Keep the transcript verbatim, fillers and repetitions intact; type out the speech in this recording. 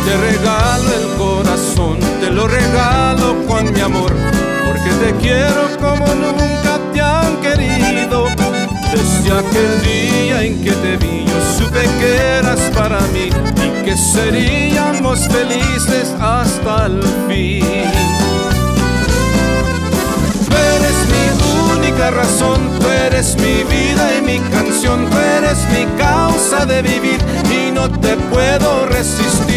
te regalo el corazón, te lo regalo con mi amor, porque te quiero como nunca te han querido. Desde aquel día en que te vi, yo supe que eras para mí y que seríamos felices hasta el fin. Tú eres mi única razón, tú eres mi vida y mi canción, tú eres mi causa de vivir y no te puedo resistir.